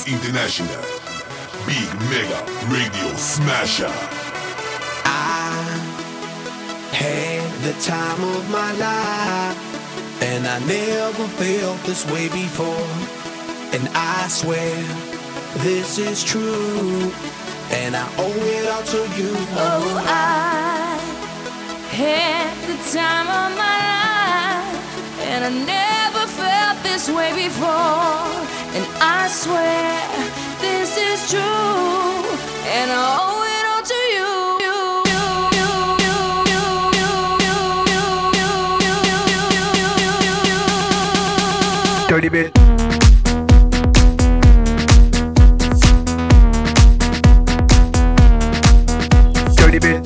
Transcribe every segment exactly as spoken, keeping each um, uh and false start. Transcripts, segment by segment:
is international. Big Mega Radio Smasher. I had the time of my life, and I never felt this way before. And I swear this is true, and I owe it all to you. Oh, I had the time of my life, and I never felt this way before. And I swear this is true, and I owe it all to you. Dirty bit. Dirty bit.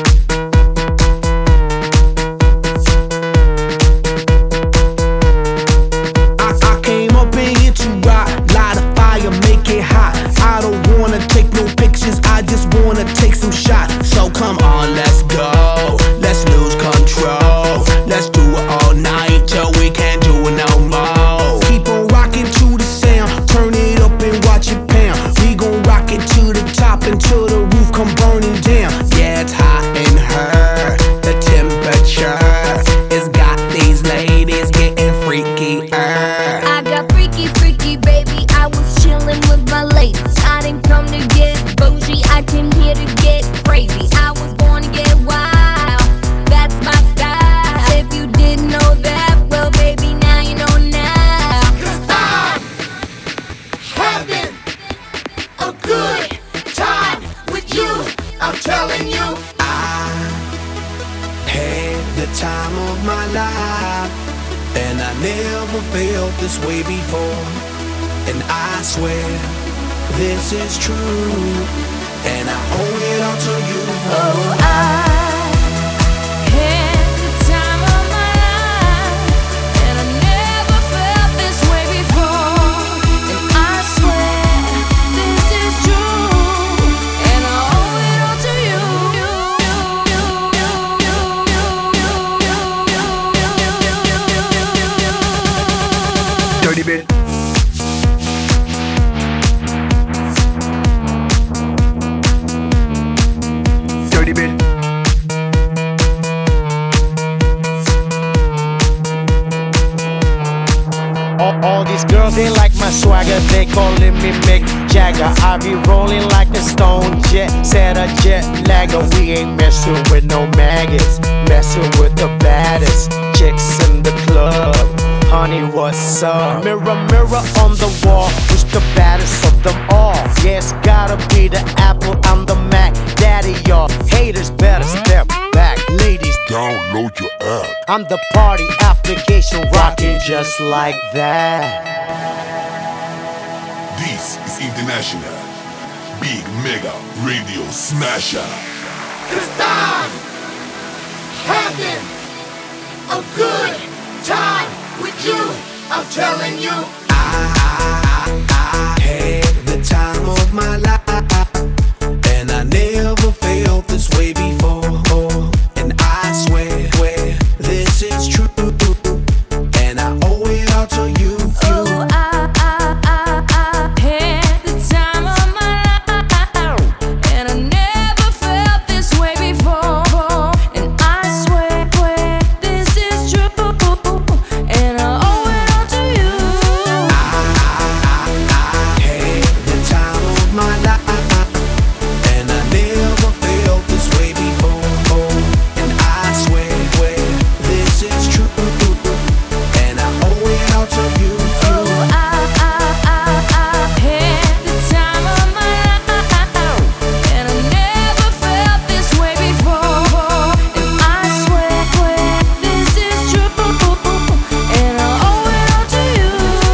I, I came up in here to rock, light a fire, make it hot. I don't wanna take no pictures, I just wanna take some shots. So come on, let's go, let's lose control. Let's do it all night till we can't do it no more. Keep on rocking to the sound, turn it up and watch it pound. We gon' rock it to the top until the roof come burning down. Yeah, it's hot in her, the temperature has got these ladies getting freaky. I got freaky, freaky, baby. I was chillin' with my ladies. I didn't come to get bougie, I came here to get crazy. I was born to get wild, that's my style. If you didn't know that, well, baby, now you know now. 'Cause I'm having a good time with you, I'm telling you. I had the time of my life, and I never felt this way before. And I swear this is true, and I owe it all to you. Oh, I had the time of my life, and I never felt this way before. And I swear this is true, and I owe it all to you. Dirty bit. Dirty bit. All, all these girls, they like my swagger, they calling me Mick Jagger. I be rolling like a stone jet, set a jet lagger. We ain't messing with no maggots, messing with the baddest chicks in the club. Honey, what's up? Mirror, mirror on the wall, who's the baddest of them all? Yeah, it's gotta be the Apple, I'm the Mac. Daddy, y'all haters better step back. Ladies, Download your app. I'm the party application rocking just like that. This is international. Big Mega Radio Smasher. 'Cause I'm having a good time with you, I'm telling you. I had the time of my life, and I never felt this way before. And I swear, swear this is true, and I owe it all to you. Oh, I, I, I, I had the time of my life, and I never felt this way before. And I swear, swear this is true, and I owe it all to you. I had the time of my life, and I never felt this way before. And I swear, swear this is true, and I owe it all to you. Oh, I, I, I, I had the time of my life, and I never felt this way before. And I swear, swear this is true, and I owe it all to you.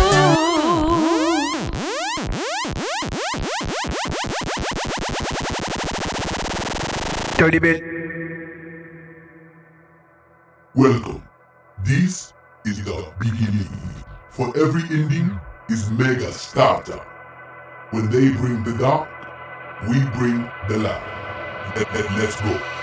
Dirty bit. Welcome. This is the beginning. For every ending is mega starter. When they bring the dark, we bring the light. Let, let, let's go.